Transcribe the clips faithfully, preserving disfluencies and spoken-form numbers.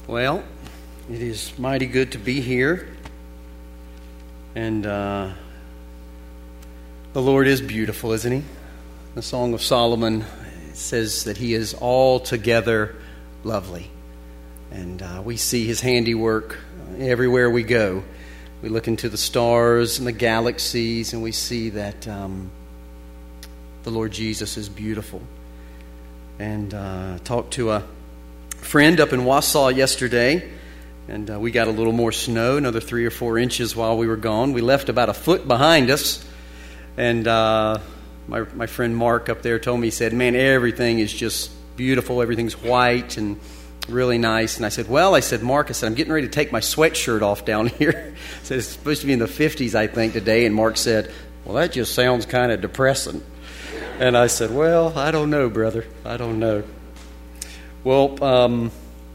Well, it is mighty good to be here, and uh, the Lord is beautiful, isn't He? The Song of Solomon says that He is altogether lovely, and uh, we see His handiwork everywhere we go. We look into the stars and the galaxies, and we see that um, the Lord Jesus is beautiful. And uh, talked to a friend up in Wausau yesterday, and uh, we got a little more snow, another three or four inches while we were gone. We left about a foot behind us, and uh, my my friend Mark up there told me, he said, man, everything is just beautiful, everything's white and really nice. And I said, well, I said, Mark, I said, I'm getting ready to take my sweatshirt off down here. I said, it's supposed to be in the fifties, I think, today. And Mark said, well, that just sounds kind of depressing. And I said, well, I don't know, brother. I don't know. Well, um,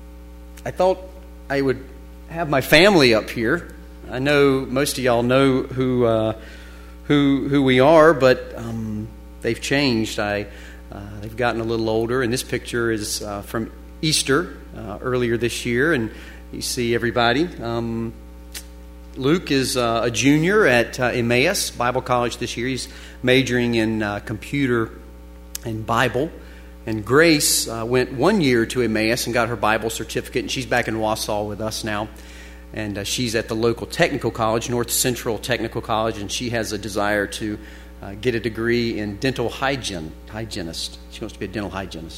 I thought I would have my family up here. I know most of y'all know who uh, who who we are, but um, they've changed. I uh, they've gotten a little older, and this picture is uh, from Easter uh, earlier this year, and you see everybody. Um, Luke is uh, a junior at uh, Emmaus Bible College this year. He's majoring in uh, computer and Bible. And Grace uh, went one year to Emmaus and got her Bible certificate, and she's back in Wausau with us now. And uh, she's at the local technical college, North Central Technical College, and she has a desire to uh, get a degree in dental hygiene, hygienist. She wants to be a dental hygienist.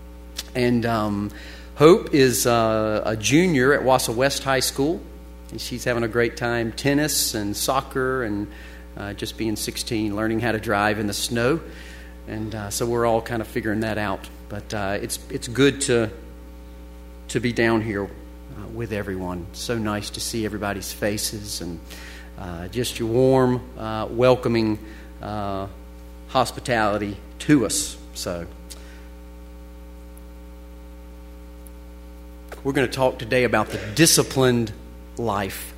And um, Hope is uh, a junior at Wausau West High School, and she's having a great time, tennis and soccer and uh, just being sixteen, learning how to drive in the snow. And uh, so we're all kind of figuring that out. But uh, it's it's good to to be down here uh, with everyone. So nice to see everybody's faces and uh, just your warm, uh, welcoming uh, hospitality to us. So we're going to talk today about the disciplined life.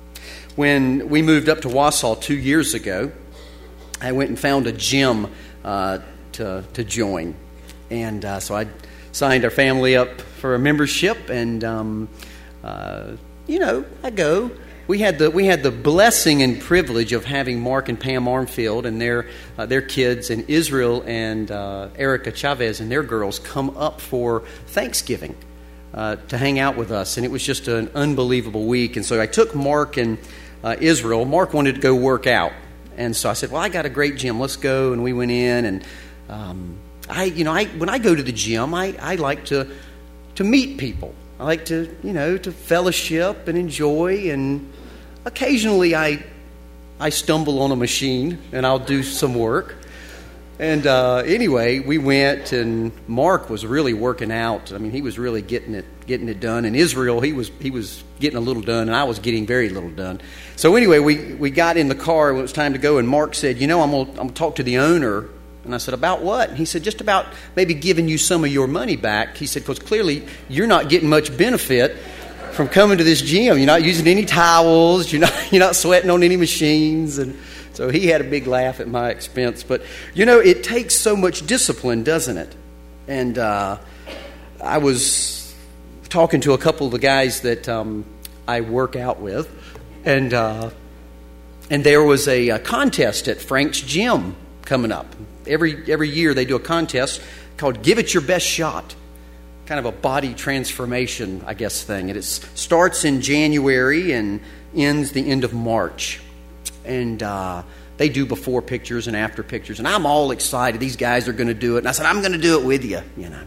When we moved up to Wausau two years ago, I went and found a gym Uh, to to join, and uh, so I signed our family up for a membership, and um, uh, you know I go. We had the we had the blessing and privilege of having Mark and Pam Armfield and their uh, their kids, and Israel and uh, Erica Chavez and their girls come up for Thanksgiving uh, to hang out with us, and it was just an unbelievable week. And so I took Mark and uh, Israel. Mark wanted to go work out. And so I said, well, I got a great gym. Let's go. And we went in. And um, I, you know, I when I go to the gym, I, I like to to meet people. I like to, you know, to fellowship and enjoy. And occasionally I I stumble on a machine and I'll do some work. And uh, anyway, we went, and Mark was really working out. I mean, he was really getting it getting it done. And Israel, he was he was getting a little done, and I was getting very little done. So anyway, we, we got in the car when it was time to go, and Mark said, you know, I'm going I'm gonna talk to the owner. And I said, about what? And he said, just about maybe giving you some of your money back. He said, because clearly you're not getting much benefit from coming to this gym. You're not using any towels. You're not you're not sweating on any machines. And so he had a big laugh at my expense. But, you know, it takes so much discipline, doesn't it? And uh, I was talking to a couple of the guys that um, I work out with, and uh, and there was a, a contest at Frank's Gym coming up. Every every year they do a contest called Give It Your Best Shot, kind of a body transformation, I guess, thing. And it starts in January and ends the end of March. And uh, they do before pictures and after pictures. And I'm all excited. These guys are going to do it. And I said, I'm going to do it with you, you know.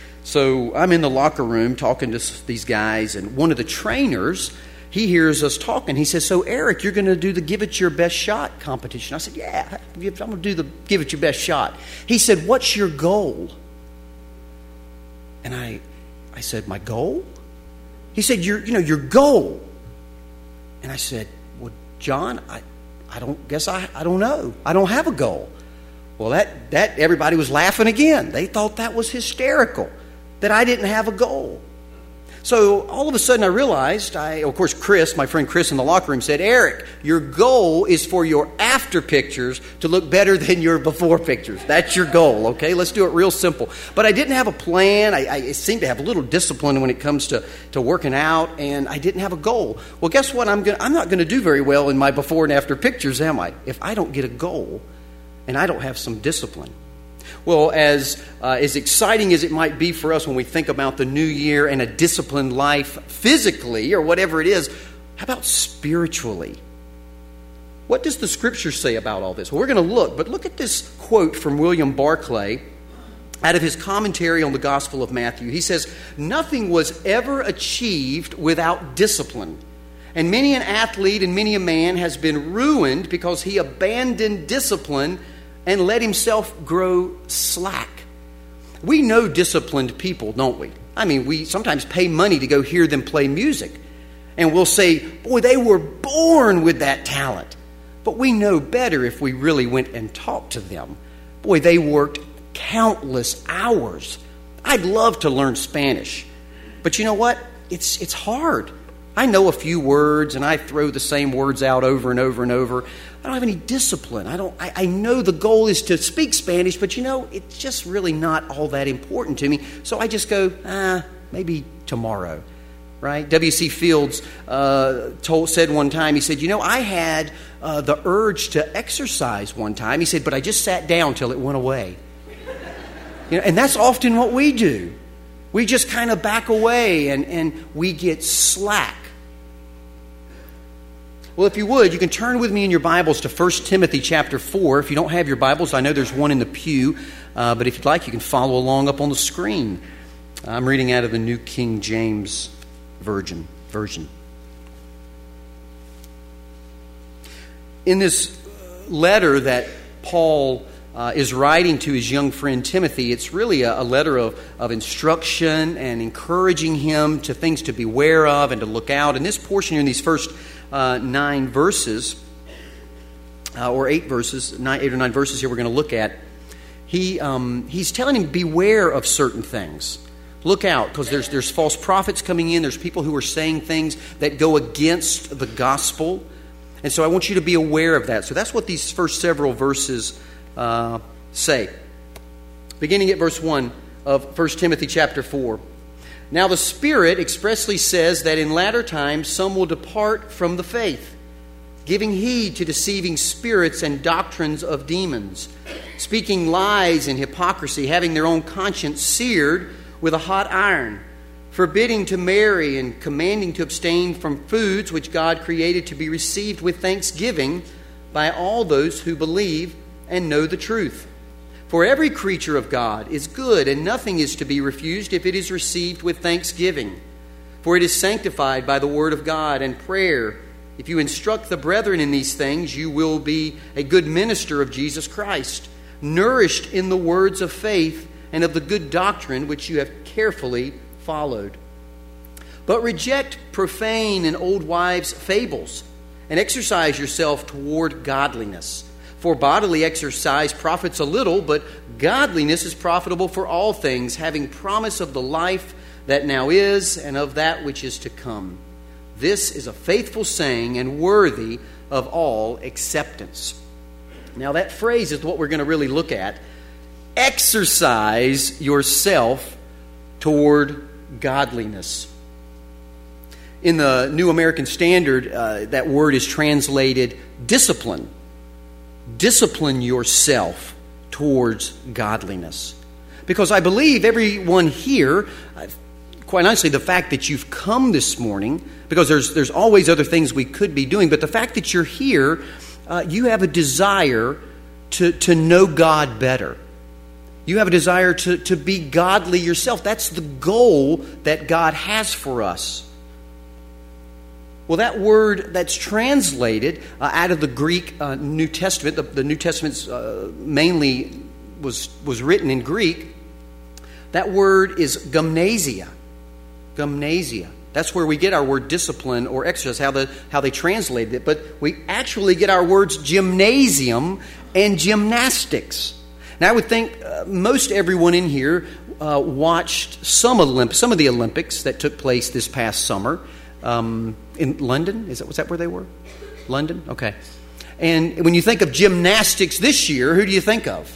So I'm in the locker room talking to these guys. And one of the trainers, he hears us talking. He says, so, Eric, you're going to do the Give It Your Best Shot competition. I said, yeah, I'm going to do the Give It Your Best Shot. He said, what's your goal? And I I said, my goal? He said, your, you know, your goal. And I said, well, John, I... I don't guess I, I don't know. I don't have a goal. Well, that, that everybody was laughing again. They thought that was hysterical, that I didn't have a goal. So all of a sudden I realized, I, of course, Chris, my friend Chris in the locker room said, Eric, your goal is for your after pictures to look better than your before pictures. That's your goal, okay? Let's do it real simple. But I didn't have a plan. I, I seem to have a little discipline when it comes to, to working out, and I didn't have a goal. Well, guess what? I'm, gonna, I'm not going to do very well in my before and after pictures, am I? If I don't get a goal and I don't have some discipline. Well, as uh, as exciting as it might be for us when we think about the new year and a disciplined life physically or whatever it is, how about spiritually? What does the Scripture say about all this? Well, we're going to look, but look at this quote from William Barclay out of his commentary on the Gospel of Matthew. He says, "Nothing was ever achieved without discipline. And many an athlete and many a man has been ruined because he abandoned discipline and let himself grow slack." We know disciplined people, don't we? I mean, we sometimes pay money to go hear them play music. And we'll say, boy, they were born with that talent. But we know better if we really went and talked to them. Boy, they worked countless hours. I'd love to learn Spanish. But you know what? It's it's hard. I know a few words, and I throw the same words out over and over and over. I don't have any discipline. I don't. I, I know the goal is to speak Spanish, but you know, it's just really not all that important to me. So I just go, ah, maybe tomorrow, right? W C Fields uh, told said one time, he said, you know, I had uh, the urge to exercise one time. He said, but I just sat down till it went away. You know, and that's often what we do. We just kind of back away and, and we get slack. Well, if you would, you can turn with me in your Bibles to First Timothy chapter four. If you don't have your Bibles, I know there's one in the pew, uh, but if you'd like, you can follow along up on the screen. I'm reading out of the New King James Version. version. In this letter that Paul uh, is writing to his young friend Timothy, it's really a, a letter of, of instruction and encouraging him to things to beware of and to look out. And this portion in these first Uh, nine verses, uh, or eight verses, nine, eight or nine verses here we're going to look at. He um, he's telling him, beware of certain things. Look out, because there's there's false prophets coming in. There's people who are saying things that go against the gospel, and so I want you to be aware of that. So that's what these first several verses uh, say. Beginning at verse one of First Timothy chapter four. Now the Spirit expressly says that in latter times some will depart from the faith, giving heed to deceiving spirits and doctrines of demons, speaking lies and hypocrisy, having their own conscience seared with a hot iron, forbidding to marry and commanding to abstain from foods which God created to be received with thanksgiving by all those who believe and know the truth. For every creature of God is good, and nothing is to be refused if it is received with thanksgiving. For it is sanctified by the word of God and prayer. If you instruct the brethren in these things, you will be a good minister of Jesus Christ, nourished in the words of faith and of the good doctrine which you have carefully followed. But reject profane and old wives' fables, and exercise yourself toward godliness. For bodily exercise profits a little, but godliness is profitable for all things, having promise of the life that now is and of that which is to come. This is a faithful saying and worthy of all acceptance. Now that phrase is what we're going to really look at. Exercise yourself toward godliness. In the New American Standard, uh, that word is translated discipline. Discipline yourself towards godliness. Because I believe everyone here, quite honestly, the fact that you've come this morning, because there's there's always other things we could be doing, but the fact that you're here, uh, you have a desire to, to know God better. You have a desire to, to be godly yourself. That's the goal that God has for us. Well, that word that's translated uh, out of the Greek uh, New Testament, the, the New Testament uh, mainly was was written in Greek. That word is gymnasia. Gymnasia. That's where we get our word discipline or exercise, how the how they translated it. But we actually get our words gymnasium and gymnastics. Now, I would think uh, most everyone in here uh, watched some Olymp- some of the Olympics that took place this past summer um, in London. Is that was that where they were? London? Okay. And when you think of gymnastics this year, who do you think of?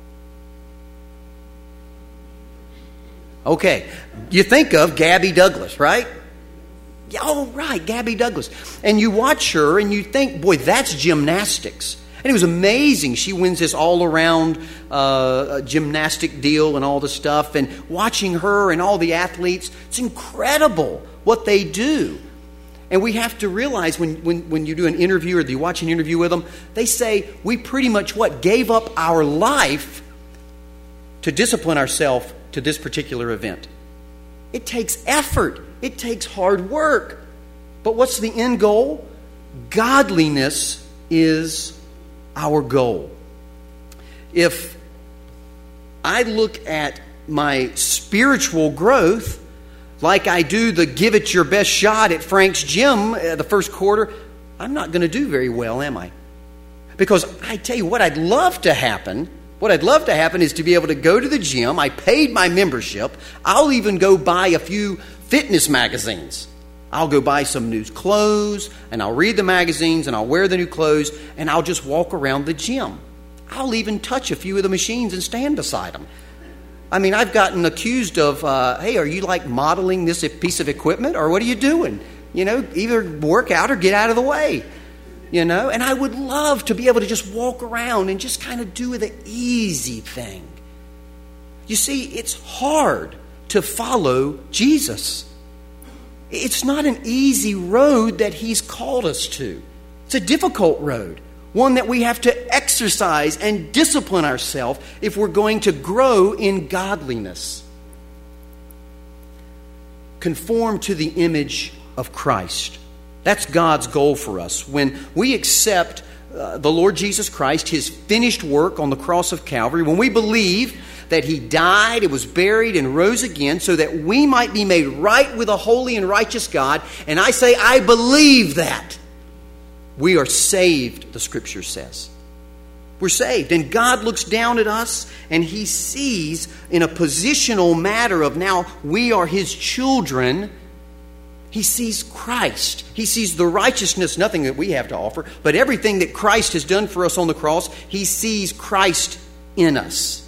Okay. You think of Gabby Douglas, right? Oh, right, Gabby Douglas. And you watch her and you think, boy, that's gymnastics. And it was amazing. She wins this all-around uh, gymnastic deal and all the stuff. And watching her and all the athletes, it's incredible what they do. And we have to realize when, when, when you do an interview or you watch an interview with them, they say we pretty much what? Gave up our life to discipline ourselves to this particular event. It takes effort. It takes hard work. But what's the end goal? Godliness is our goal. If I look at my spiritual growth like I do the give it your best shot at Frank's gym uh, the first quarter, I'm not going to do very well, am I? Because I tell you what I'd love to happen, what I'd love to happen is to be able to go to the gym. I paid my membership. I'll even go buy a few fitness magazines. I'll go buy some new clothes, and I'll read the magazines, and I'll wear the new clothes, and I'll just walk around the gym. I'll even touch a few of the machines and stand beside them. I mean, I've gotten accused of, uh, hey, are you like modeling this piece of equipment, or what are you doing? You know, either work out or get out of the way. You know, and I would love to be able to just walk around and just kind of do the easy thing. You see, it's hard to follow Jesus. It's not an easy road that He's called us to. It's a difficult road, one that we have to exercise and discipline ourselves if we're going to grow in godliness. Conform to the image of Christ. That's God's goal for us. When we accept uh, the Lord Jesus Christ, His finished work on the cross of Calvary, when we believe that He died, it was buried, and rose again so that we might be made right with a holy and righteous God, and I say, I believe that, we are saved, the Scripture says. We're saved. And God looks down at us, and He sees in a positional matter of now we are His children. He sees Christ. He sees the righteousness, nothing that we have to offer, but everything that Christ has done for us on the cross. He sees Christ in us.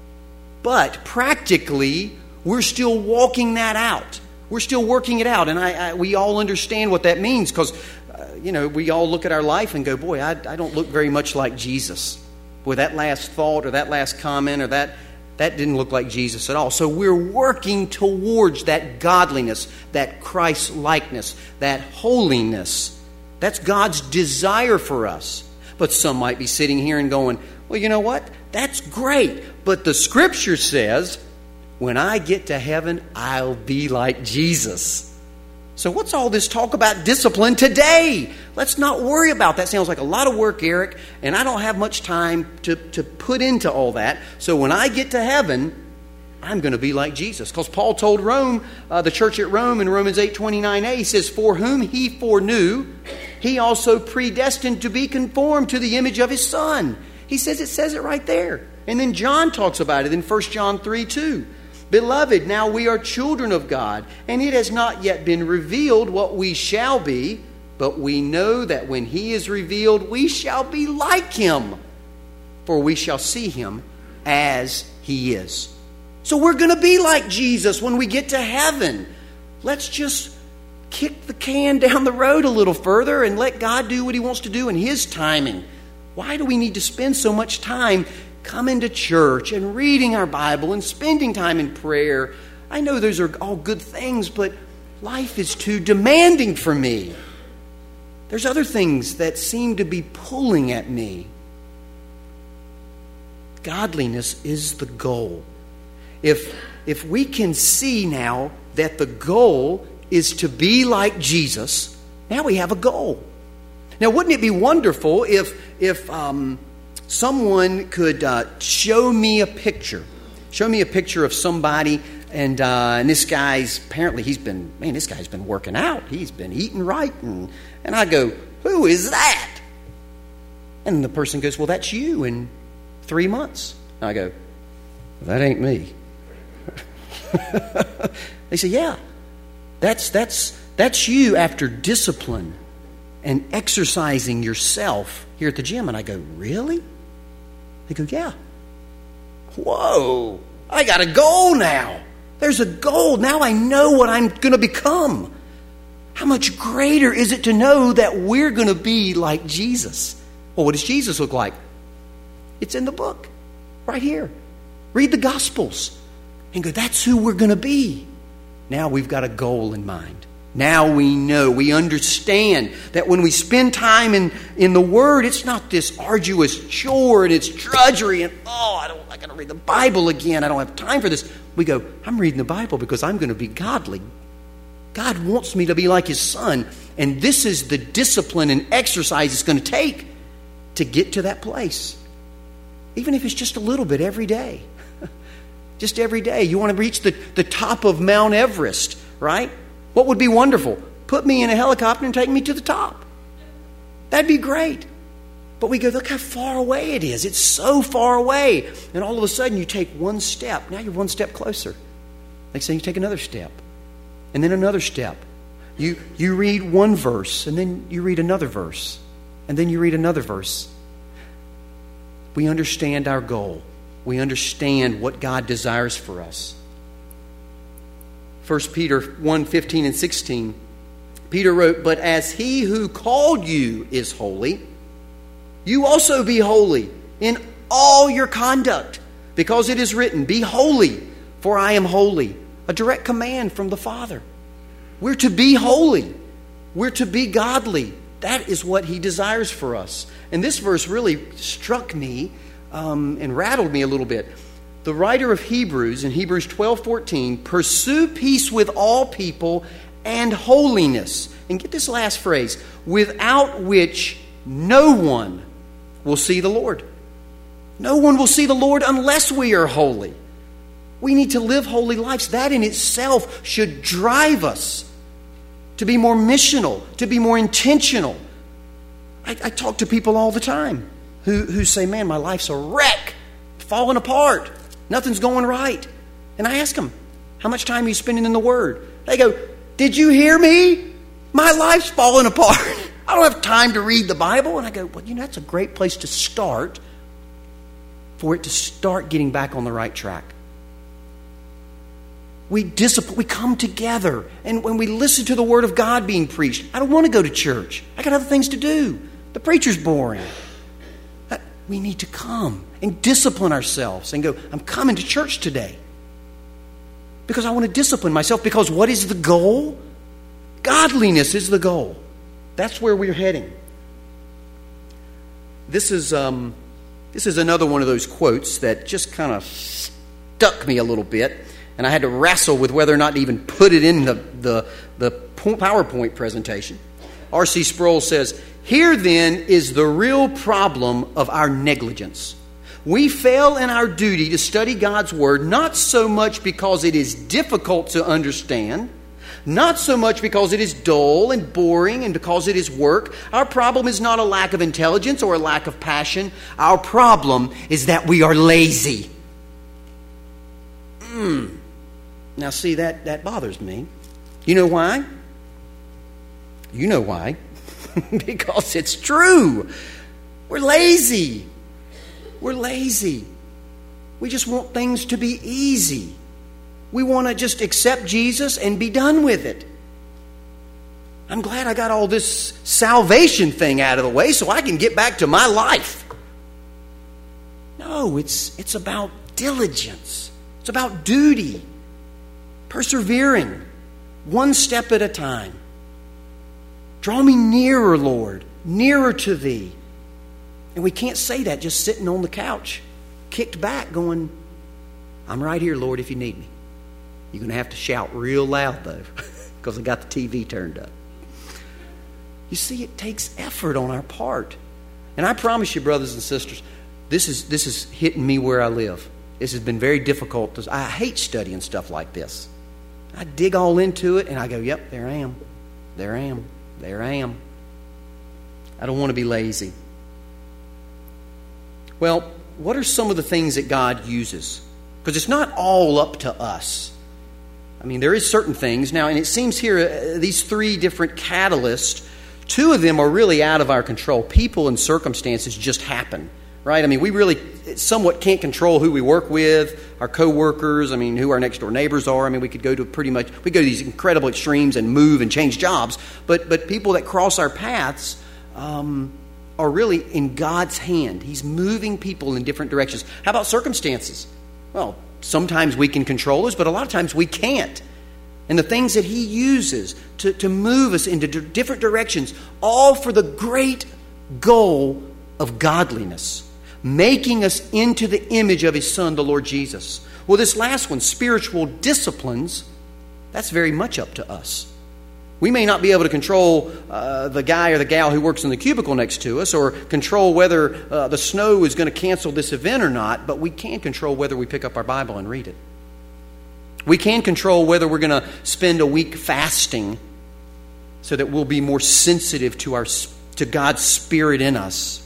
But practically, we're still walking that out. We're still working it out. And I, I, we all understand what that means because, uh, you know, we all look at our life and go, boy, I, I don't look very much like Jesus. Boy, that last thought or that last comment or that That didn't look like Jesus at all. So we're working towards that godliness, that Christ-likeness, that holiness. That's God's desire for us. But some might be sitting here and going, well, you know what? That's great. But the Scripture says, when I get to heaven, I'll be like Jesus. So what's all this talk about discipline today? Let's not worry about that. Sounds like a lot of work, Eric, and I don't have much time to, to put into all that. So when I get to heaven, I'm going to be like Jesus. Because Paul told Rome, uh, the church at Rome in Romans eight twenty-nine a, he says, for whom He foreknew, He also predestined to be conformed to the image of His Son. He says it says it right there. And then John talks about it in First John three two. Beloved, now we are children of God, and it has not yet been revealed what we shall be, but we know that when He is revealed, we shall be like Him, for we shall see Him as He is. So we're going to be like Jesus when we get to heaven. Let's just kick the can down the road a little further and let God do what He wants to do in His timing. Why do we need to spend so much time coming to church and reading our Bible and spending time in prayer? I know those are all good things, but life is too demanding for me. There's other things that seem to be pulling at me. Godliness is the goal. If, if we can see now that the goal is to be like Jesus, now we have a goal. Now, wouldn't it be wonderful if, if um, someone could uh, show me a picture, show me a picture of somebody, and uh, and this guy's, apparently he's been, man, this guy's been working out. He's been eating right. And, and I go, who is that? And the person goes, well, that's you in three months. And I go, that ain't me. They say, yeah, that's that's that's you after discipline and exercising yourself here at the gym. And I go, really? They go, yeah. Whoa, I got a goal now. There's a goal. Now I know what I'm going to become. How much greater is it to know that we're going to be like Jesus? Well, what does Jesus look like? It's in the book, right here. Read the Gospels and go, that's who we're going to be. Now we've got a goal in mind. Now we know, we understand that when we spend time in, in the Word, it's not this arduous chore and it's drudgery and, oh, I don't, I got to read the Bible again. I don't have time for this. We go, I'm reading the Bible because I'm going to be godly. God wants me to be like His Son. And this is the discipline and exercise it's going to take to get to that place. Even if it's just a little bit every day. Just every day. You want to reach the, the top of Mount Everest, right? What would be wonderful? Put me in a helicopter and take me to the top. That'd be great. But we go, look how far away it is. It's so far away. And all of a sudden you take one step. Now you're one step closer. Next thing you take another step. And then another step. You, you read one verse, and then you read another verse. And then you read another verse. We understand our goal. We understand what God desires for us. First Peter one, fifteen and sixteen. Peter wrote, but as He who called you is holy, you also be holy in all your conduct, because it is written, be holy, for I am holy. A direct command from the Father. We're to be holy. We're to be godly. That is what He desires for us. And this verse really struck me um, and rattled me a little bit. The writer of Hebrews, in Hebrews twelve fourteen, pursue peace with all people and holiness. And get this last phrase, without which no one will see the Lord. No one will see the Lord unless we are holy. We need to live holy lives. That in itself should drive us to be more missional, to be more intentional. I, I talk to people all the time who, who say, man, my life's a wreck, falling apart. Nothing's going right. And I ask them, how much time are you spending in the Word? They go, did you hear me? My life's falling apart. I don't have time to read the Bible. And I go, well, you know, that's a great place to start for it to start getting back on the right track. We discipline, we come together, and when we listen to the Word of God being preached, I don't want to go to church. I got other things to do. The preacher's boring. We need to come and discipline ourselves and go, I'm coming to church today because I want to discipline myself, because what is the goal? Godliness is the goal. That's where we're heading. This is um, this is another one of those quotes that just kind of stuck me a little bit, and I had to wrestle with whether or not to even put it in the, the, the PowerPoint presentation. R C Sproul says, here then is the real problem of our negligence. We fail in our duty to study God's Word, not so much because it is difficult to understand, not so much because it is dull and boring and because it is work. Our problem is not a lack of intelligence or a lack of passion. Our problem is that we are lazy. Mm. Now see, that, that bothers me. You know why? You know why. Because it's true. We're lazy. We're lazy. We just want things to be easy. We want to just accept Jesus and be done with it. I'm glad I got all this salvation thing out of the way so I can get back to my life. No, it's it's about diligence. It's about duty. Persevering. One step at a time. Draw me nearer, Lord, nearer to Thee. And we can't say that just sitting on the couch, kicked back, going, I'm right here, Lord, if you need me. You're going to have to shout real loud, though, because I got the T V turned up. You see, it takes effort on our part. And I promise you, brothers and sisters, this is this is hitting me where I live. This has been very difficult. To, I hate studying stuff like this. I dig all into it, and I go, yep, there I am. There I am. There I am. I don't want to be lazy. Well, what are some of the things that God uses? Because it's not all up to us. I mean, there is certain things. Now, and it seems here, uh, these three different catalysts, two of them are really out of our control. People and circumstances just happen, right? I mean, we really somewhat can't control who we work with, our co-workers, I mean, who our next-door neighbors are. I mean, we could go to pretty much, we go to these incredible extremes and move and change jobs. But, but people that cross our paths, um, are really in God's hand. He's moving people in different directions. How about circumstances? Well, sometimes we can control those, but a lot of times we can't. And the things that He uses to, to move us into d- different directions, all for the great goal of godliness, making us into the image of His Son, the Lord Jesus. Well, this last one, spiritual disciplines, that's very much up to us. We may not be able to control uh, the guy or the gal who works in the cubicle next to us, or control whether uh, the snow is going to cancel this event or not, but we can control whether we pick up our Bible and read it. We can control whether we're going to spend a week fasting so that we'll be more sensitive to our to God's Spirit in us.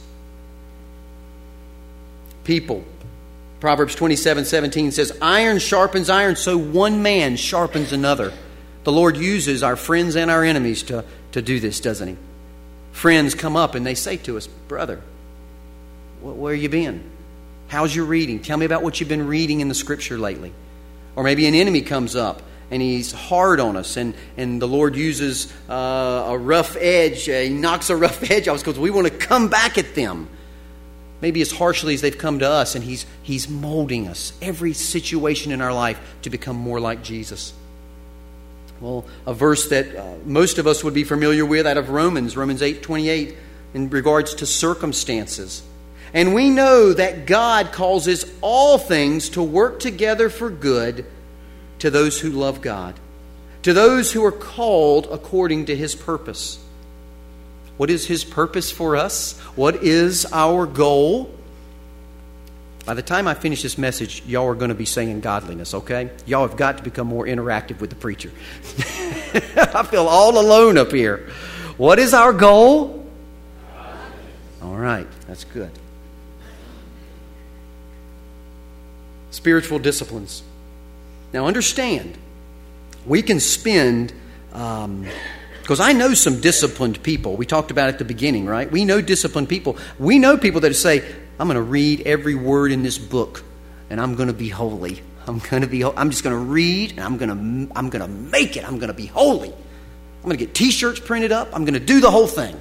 People. Proverbs twenty-seven seventeen says, "Iron sharpens iron, so one man sharpens another." The Lord uses our friends and our enemies to, to do this, doesn't He? Friends come up and they say to us, "Brother, where you been? How's your reading? Tell me about what you've been reading in the Scripture lately." Or maybe an enemy comes up and he's hard on us, and, and the Lord uses uh, a rough edge. Uh, he knocks a rough edge off us because we want to come back at them. Maybe as harshly as they've come to us, and He's He's molding us, every situation in our life, to become more like Jesus. Well, a verse that uh, most of us would be familiar with out of Romans, Romans eight twenty-eight, in regards to circumstances. "And we know that God causes all things to work together for good to those who love God, to those who are called according to His purpose." What is His purpose for us? What is our goal? By the time I finish this message, y'all are going to be saying godliness, okay? Y'all have got to become more interactive with the preacher. I feel all alone up here. What is our goal? All right, that's good. Spiritual disciplines. Now understand, we can spend, um, because I know some disciplined people. We talked about it at the beginning, right? We know disciplined people. We know people that say, "I'm going to read every word in this book, and I'm going to be holy. I'm going to be. I'm just going to read, and I'm going to. I'm going to make it. I'm going to be holy. I'm going to get T-shirts printed up. I'm going to do the whole thing."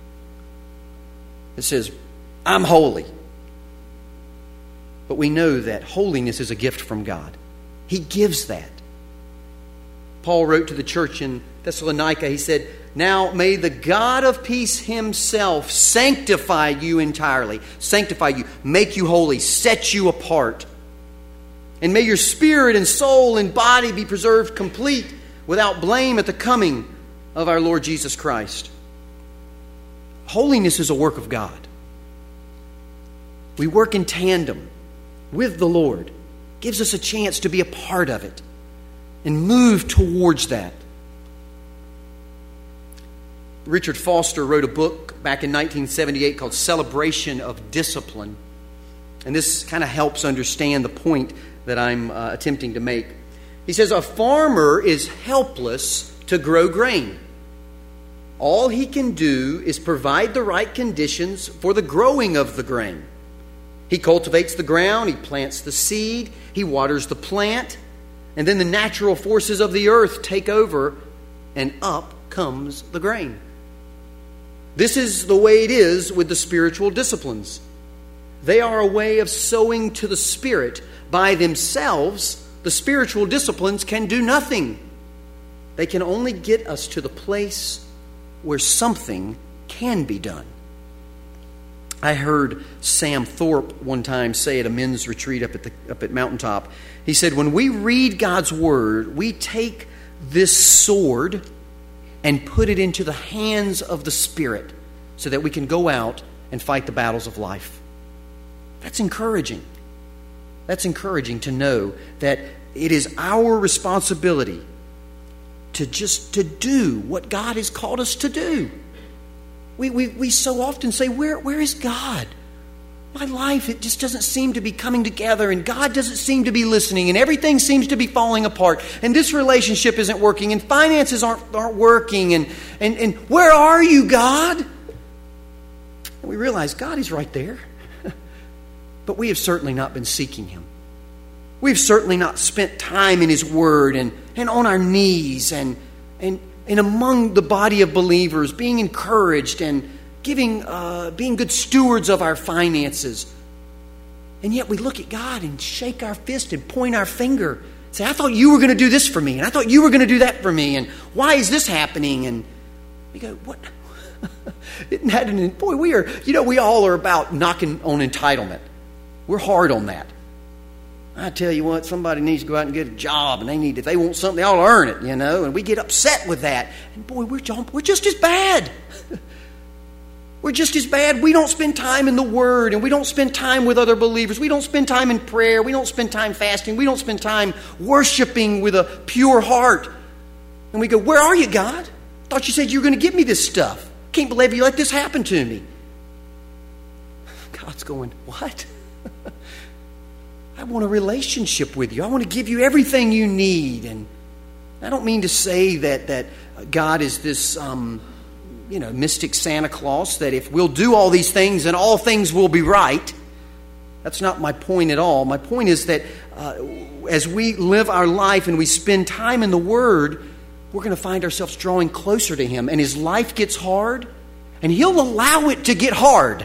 It says, "I'm holy." But we know that holiness is a gift from God. He gives that. Paul wrote to the church in Thessalonica, he said, "Now may the God of peace Himself sanctify you entirely." Sanctify you, make you holy, set you apart. "And may your spirit and soul and body be preserved complete, without blame at the coming of our Lord Jesus Christ." Holiness is a work of God. We work in tandem with the Lord. Gives us a chance to be a part of it and move towards that. Richard Foster wrote a book back in nineteen seventy-eight called Celebration of Discipline. And this kind of helps understand the point that I'm uh, attempting to make. He says, "A farmer is helpless to grow grain. All he can do is provide the right conditions for the growing of the grain. He cultivates the ground, he plants the seed, he waters the plant, and then the natural forces of the earth take over, and up comes the grain." This is the way it is with the spiritual disciplines. They are a way of sowing to the Spirit. By themselves, the spiritual disciplines can do nothing. They can only get us to the place where something can be done. I heard Sam Thorpe one time say at a men's retreat up at the up at Mountaintop. He said, "When we read God's Word, we take this sword and put it into the hands of the Spirit so that we can go out and fight the battles of life." That's encouraging. That's encouraging to know that it is our responsibility to just to do what God has called us to do. We, we, we so often say, where, where is God? my life, it just doesn't seem to be coming together, and God doesn't seem to be listening, and everything seems to be falling apart, and this relationship isn't working, and finances aren't, aren't working, and, and, and where are you, God? And we realize God is right there, but we have certainly not been seeking Him. We've certainly not spent time in His Word and, and on our knees and, and, and among the body of believers, being encouraged and giving, uh, being good stewards of our finances. And yet we look at God and shake our fist and point our finger. Say, I thought you were going to do this for me, and I thought you were going to do that for me, and why is this happening? And we go, what? Isn't that an, boy, we are, you know, we all are about knocking on entitlement. We're hard on that. I tell you what, somebody needs to go out and get a job, and they need, if they want something, they ought to earn it, you know, and we get upset with that. And boy, we're, we're just as bad. We're just as bad. We don't spend time in the Word, and we don't spend time with other believers. We don't spend time in prayer. We don't spend time fasting. We don't spend time worshiping with a pure heart. And we go, where are you, God? I thought you said you were going to give me this stuff. Can't believe you let this happen to me. God's going, what? I want a relationship with you. I want to give you everything you need. And I don't mean to say that, that God is this... Um, you know, mystic Santa Claus, that if we'll do all these things, then all things will be right. That's not my point at all. My point is that uh, as we live our life and we spend time in the Word, we're going to find ourselves drawing closer to Him. And as life gets hard, and He'll allow it to get hard.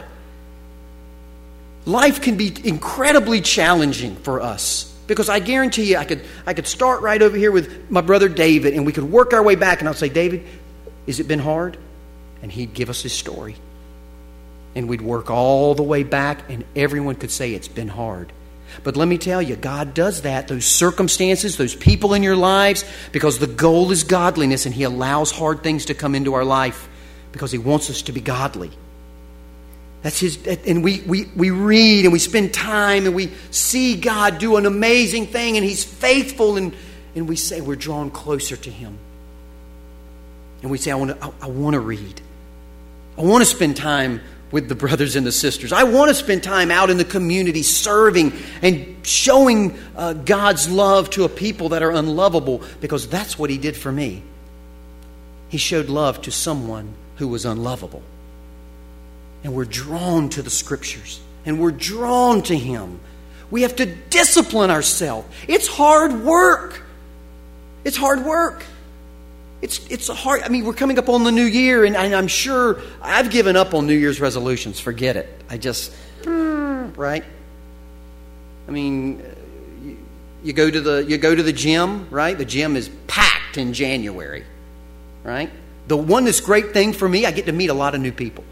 Life can be incredibly challenging for us. Because I guarantee you, I could, I could start right over here with my brother David, and we could work our way back, and I'll say, David, has it been hard? And he'd give us his story. And we'd work all the way back, and everyone could say it's been hard. But let me tell you, God does that, those circumstances, those people in your lives, because the goal is godliness, and He allows hard things to come into our life because He wants us to be godly. That's His, and we, we, we read and we spend time and we see God do an amazing thing, and He's faithful, and, and we say we're drawn closer to Him. And we say, I want to, I, I want to read. I want to spend time with the brothers and the sisters. I want to spend time out in the community serving and showing uh, God's love to a people that are unlovable, because that's what He did for me. He showed love to someone who was unlovable. And we're drawn to the Scriptures, and we're drawn to Him. We have to discipline ourselves. It's hard work. It's hard work. It's it's a hard, I mean, we're coming up on the new year, and, and I'm sure I've given up on New Year's resolutions. Forget it. I just, right? I mean, you, you go to the you go to the gym, right? The gym is packed in January, right? The one that's great thing for me, I get to meet a lot of new people.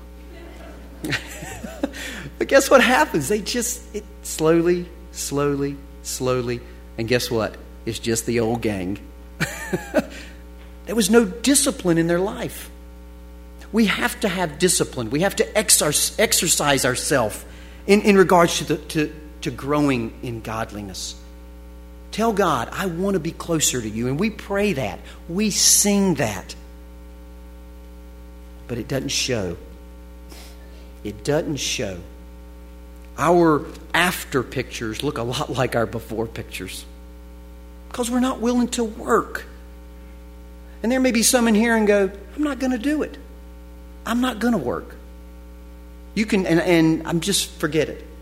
But guess what happens? They just, it slowly, slowly, slowly, and guess what? It's just the old gang. There was no discipline in their life. We have to have discipline. We have to exer- exercise ourselves in, in regards to, the, to, to growing in godliness. Tell God, I want to be closer to you. And we pray that. We sing that. But it doesn't show. It doesn't show. Our after pictures look a lot like our before pictures, because we're not willing to work. And there may be some in here and go, I'm not going to do it. I'm not going to work. You can, and, and I'm just, forget it.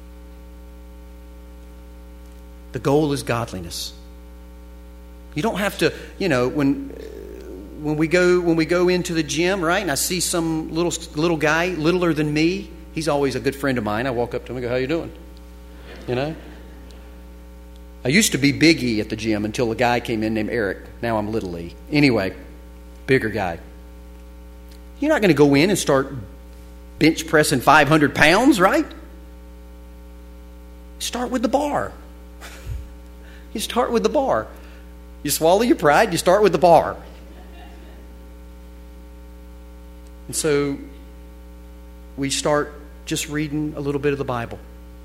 The goal is godliness. You don't have to, you know, when when we go when we go into the gym, right? And I see some little little guy, littler than me. He's always a good friend of mine. I walk up to him and go, how you doing? You know? I used to be Big E at the gym until a guy came in named Eric. Now I'm Little E. Anyway, bigger guy. You're not going to go in and start bench pressing five hundred pounds, right? Start with the bar. You start with the bar. You swallow your pride, you start with the bar. And so we start just reading a little bit of the Bible.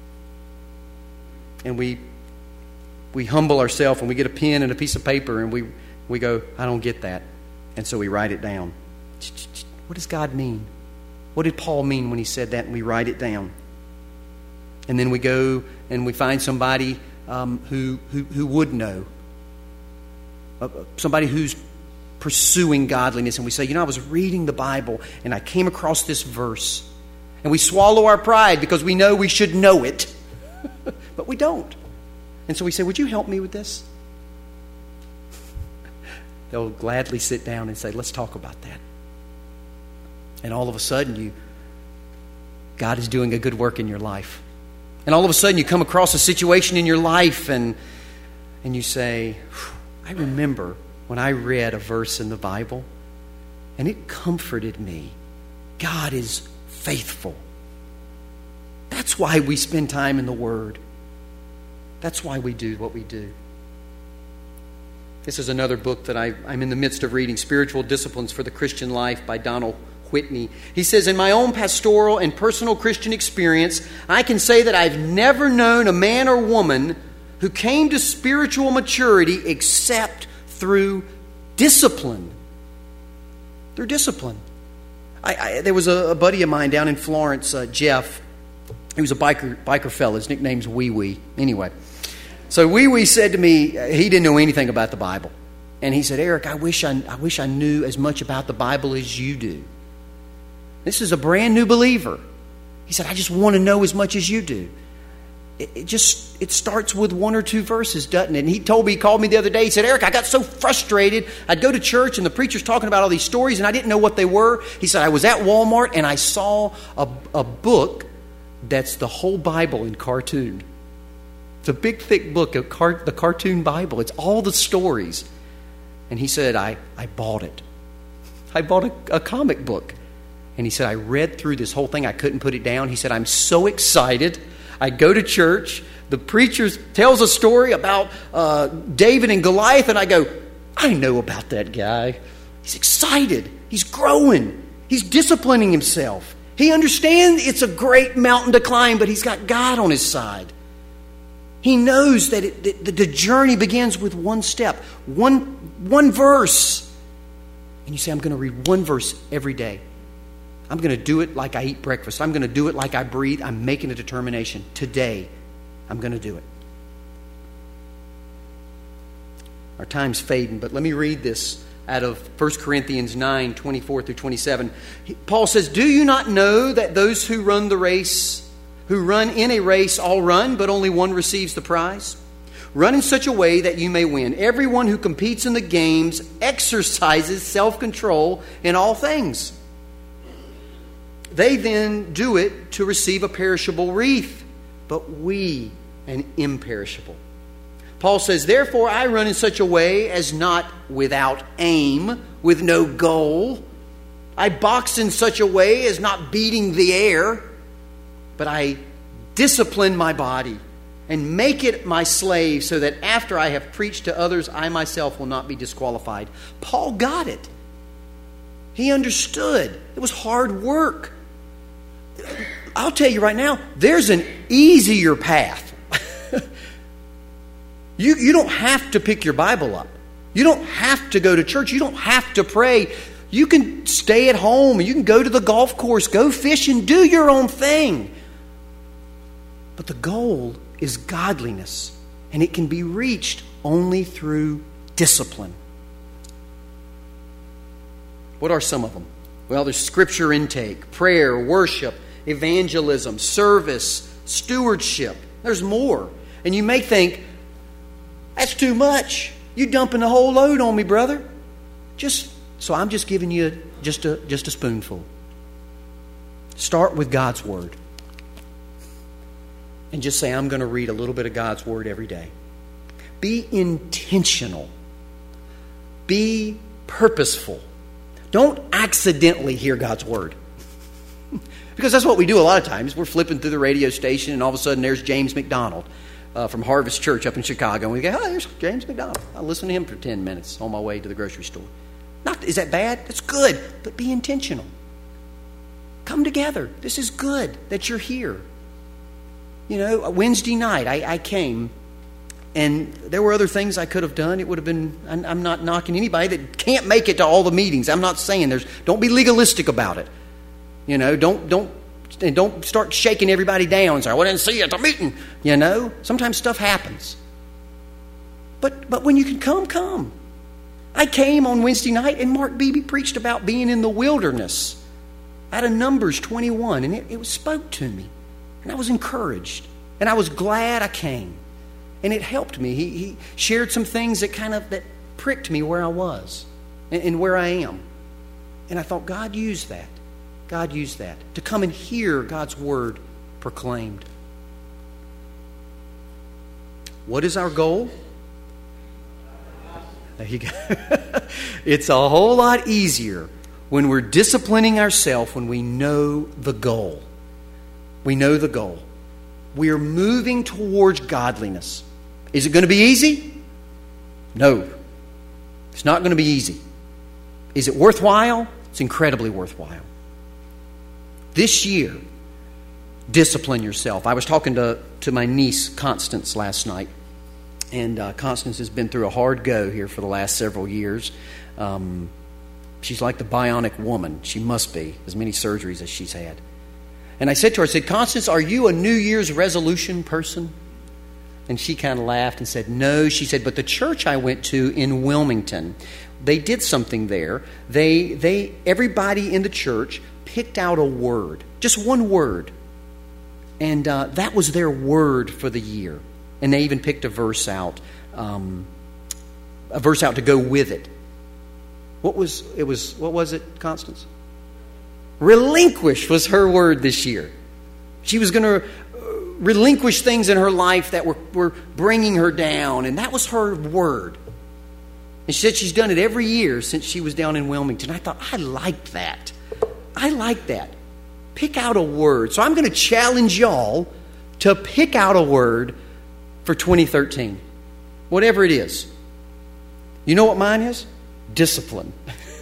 And we we humble ourselves, and we get a pen and a piece of paper, and we, we go, I don't get that. And so we write it down. What does God mean? What did Paul mean when he said that? And we write it down. And then we go and we find somebody um, who, who, who would know. Uh, somebody who's pursuing godliness. And we say, you know, I was reading the Bible and I came across this verse. And we swallow our pride because we know we should know it. But we don't. And so we say, would you help me with this? They'll gladly sit down and say, let's talk about that. And all of a sudden, you, God is doing a good work in your life. And all of a sudden, you come across a situation in your life and, and you say, I remember when I read a verse in the Bible and it comforted me. God is faithful. That's why we spend time in the Word. That's why we do what we do. This is another book that I, I'm in the midst of reading, Spiritual Disciplines for the Christian Life by Donald Whitney. He says, in my own pastoral and personal Christian experience, I can say that I've never known a man or woman who came to spiritual maturity except through discipline. Through discipline. I, I, there was a, a buddy of mine down in Florence, uh, Jeff. He was a biker biker fella. His nickname's Wee Wee. Anyway, so Wee Wee said to me, uh, he didn't know anything about the Bible. And he said, Eric, I wish I, I wish I knew as much about the Bible as you do. This is a brand new believer. He said, I just want to know as much as you do. It, it just, it starts with one or two verses, doesn't it? And he told me, he called me the other day, he said, Eric, I got so frustrated. I'd go to church and the preacher's talking about all these stories and I didn't know what they were. He said, I was at Walmart and I saw a, a book that's the whole Bible in cartoon. It's a big, thick book, of car, the cartoon Bible. It's all the stories. And he said, I, I bought it. I bought a, a comic book. And he said, I read through this whole thing. I couldn't put it down. He said, I'm so excited. I go to church. The preacher tells a story about uh, David and Goliath. And I go, I know about that guy. He's excited. He's growing. He's disciplining himself. He understands it's a great mountain to climb, but he's got God on his side. He knows that, it, that the journey begins with one step, one, one verse. And you say, I'm going to read one verse every day. I'm going to do it like I eat breakfast. I'm going to do it like I breathe. I'm making a determination. Today, I'm going to do it. Our time's fading, but let me read this out of First Corinthians nine, twenty-four through twenty-seven. Paul says, do you not know that those who run the race, who run in a race, all run, but only one receives the prize? Run in such a way that you may win. Everyone who competes in the games exercises self-control in all things. They then do it to receive a perishable wreath, but we an imperishable. Paul says, therefore I run in such a way as not without aim, with no goal. I box in such a way as not beating the air, but I discipline my body and make it my slave so that after I have preached to others, I myself will not be disqualified. Paul got it. He understood. It was hard work. I'll tell you right now, there's an easier path. you, you don't have to pick your Bible up. You don't have to go to church. You don't have to pray. You can stay at home. You can go to the golf course, go fishing, do your own thing. But the goal is godliness, and it can be reached only through discipline. What are some of them? Well, there's scripture intake, prayer, worship, evangelism, service, stewardship. There's more. And you may think, that's too much. You're dumping the whole load on me, brother. Just so I'm just giving you just a just a spoonful. Start with God's Word. And just say, I'm going to read a little bit of God's Word every day. Be intentional. Be purposeful. Don't accidentally hear God's Word. Because that's what we do a lot of times. We're flipping through the radio station and all of a sudden there's James McDonald uh, from Harvest Church up in Chicago. And we go, oh, there's James McDonald. I'll listen to him for ten minutes on my way to the grocery store. Not, is that bad? That's good. But be intentional. Come together. This is good that you're here. You know, Wednesday night I, I came, and there were other things I could have done. It would have been, I'm not knocking anybody that can't make it to all the meetings. I'm not saying there's, don't be legalistic about it. You know, don't don't and don't start shaking everybody down and say, "I didn't see you at the meeting." You know, sometimes stuff happens. But but when you can come, come. I came on Wednesday night and Mark Beebe preached about being in the wilderness out of Numbers twenty-one, and it, it spoke to me. And I was encouraged. And I was glad I came. And it helped me. He, he shared some things that kind of that pricked me where I was and, and where I am. And I thought, God used that. God used that to come and hear God's word proclaimed. What is our goal? There you go. It's a whole lot easier when we're disciplining ourselves when we know the goal. We know the goal. We are moving towards godliness. Is it going to be easy? No. It's not going to be easy. Is it worthwhile? It's incredibly worthwhile. This year, discipline yourself. I was talking to, to my niece, Constance, last night. And uh, Constance has been through a hard go here for the last several years. Um, she's like the bionic woman. She must be, as many surgeries as she's had. And I said to her, I said, "Constance, are you a New Year's resolution person?" And she kind of laughed and said, "No." She said, "But the church I went to in Wilmington, they did something there. They, they, everybody in the church picked out a word, just one word. And uh, that was their word for the year. And they even picked a verse out, um, a verse out to go with it. What was it? Was what was it, Constance? Relinquish was her word this year. She was going to relinquish things in her life that were, were bringing her down, and that was her word. And she said she's done it every year since she was down in Wilmington. I thought, I liked that. I like that. Pick out a word. So I'm going to challenge y'all to pick out a word for twenty thirteen. Whatever it is. You know what mine is? Discipline.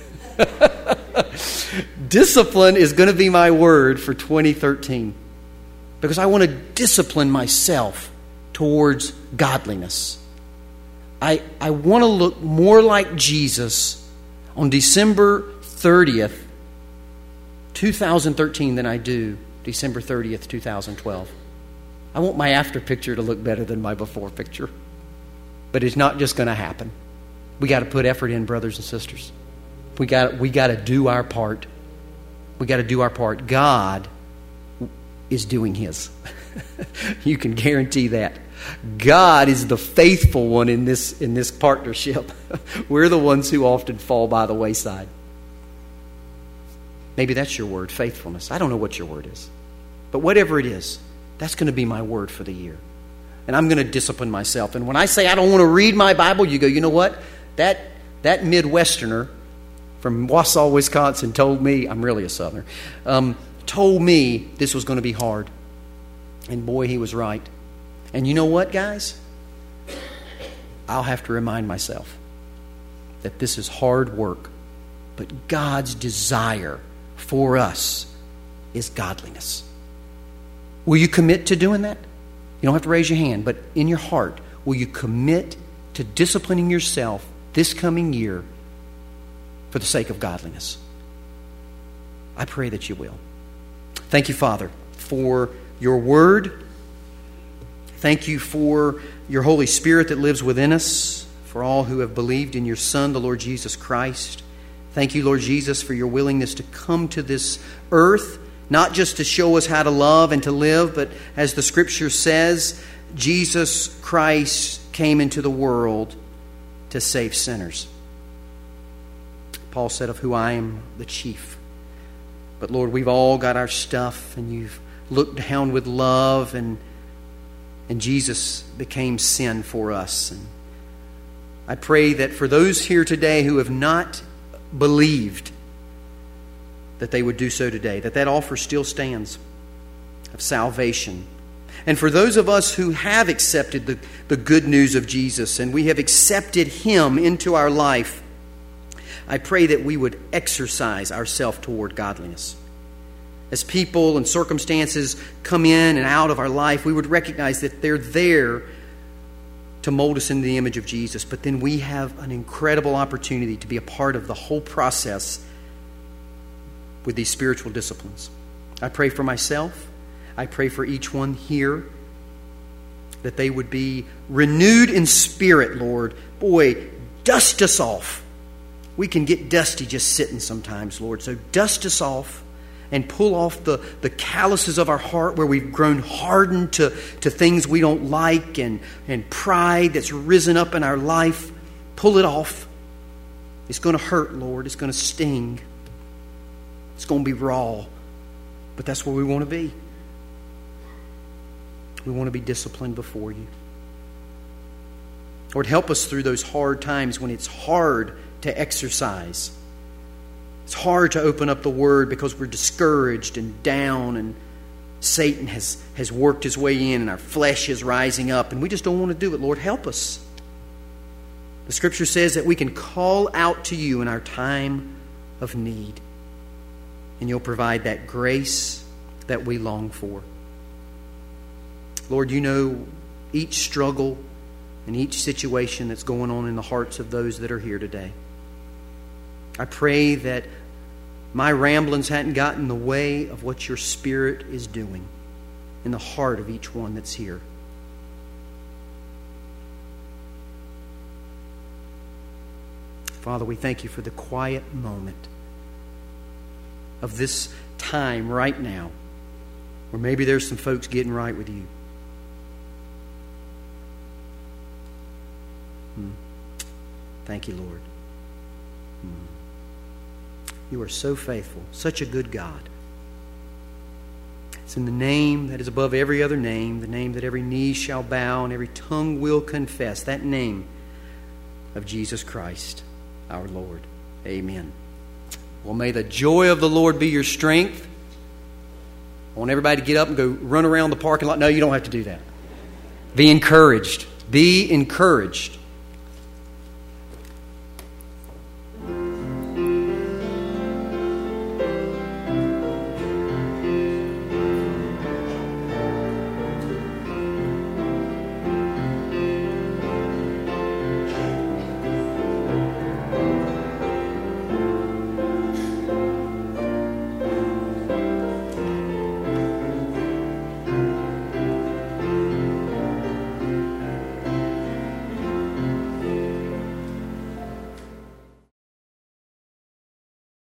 Discipline is going to be my word for twenty thirteen. Because I want to discipline myself towards godliness. I, I want to look more like Jesus on December thirtieth, two thousand thirteen than I do December thirtieth, two thousand twelve. I want my after picture to look better than my before picture. But it's not just going to happen. We got to put effort in, brothers and sisters. We got we got to do our part. We got to do our part. God is doing His. You can guarantee that. God is the faithful one in this in this partnership. We're the ones who often fall by the wayside. Maybe that's your word, faithfulness. I don't know what your word is. But whatever it is, that's going to be my word for the year. And I'm going to discipline myself. And when I say I don't want to read my Bible, you go, you know what? That that Midwesterner from Wausau, Wisconsin told me, I'm really a Southerner, um, told me this was going to be hard. And boy, he was right. And you know what, guys? I'll have to remind myself that this is hard work. But God's desire for us is godliness. Will you commit to doing that? You don't have to raise your hand, but in your heart, will you commit to disciplining yourself this coming year for the sake of godliness? I pray that you will. Thank you, Father, for your word. Thank you for your Holy Spirit that lives within us, for all who have believed in your Son, the Lord Jesus Christ. Thank you, Lord Jesus, for your willingness to come to this earth, not just to show us how to love and to live, but as the Scripture says, Jesus Christ came into the world to save sinners. Paul said, of who I am the chief. But Lord, we've all got our stuff, and you've looked down with love, and and Jesus became sin for us. And I pray that for those here today who have not believed, that they would do so today, that that offer still stands of salvation. And for those of us who have accepted the, the good news of Jesus and we have accepted Him into our life, I pray that we would exercise ourselves toward godliness. As people and circumstances come in and out of our life, we would recognize that they're there to mold us into the image of Jesus. But then we have an incredible opportunity to be a part of the whole process with these spiritual disciplines. I pray for myself. I pray for each one here that they would be renewed in spirit, Lord. Boy, dust us off. We can get dusty just sitting sometimes, Lord. So dust us off and pull off the, the calluses of our heart where we've grown hardened to, to things we don't like and, and pride that's risen up in our life. Pull it off. It's going to hurt, Lord. It's going to sting. It's going to be raw. But that's where we want to be. We want to be disciplined before you. Lord, help us through those hard times when it's hard to exercise. It's hard to open up the Word because we're discouraged and down, and Satan has, has worked his way in and our flesh is rising up and we just don't want to do it. Lord, help us. The Scripture says that we can call out to you in our time of need, and you'll provide that grace that we long for. Lord, you know each struggle and each situation that's going on in the hearts of those that are here today. I pray that my ramblings hadn't gotten in the way of what your Spirit is doing in the heart of each one that's here. Father, we thank you for the quiet moment of this time right now where maybe there's some folks getting right with you. Hmm. Thank you, Lord. Hmm. You are so faithful, such a good God. It's in the name that is above every other name, the name that every knee shall bow and every tongue will confess, that name of Jesus Christ, our Lord. Amen. Well, may the joy of the Lord be your strength. I want everybody to get up and go run around the parking lot. No, you don't have to do that. Be encouraged. Be encouraged.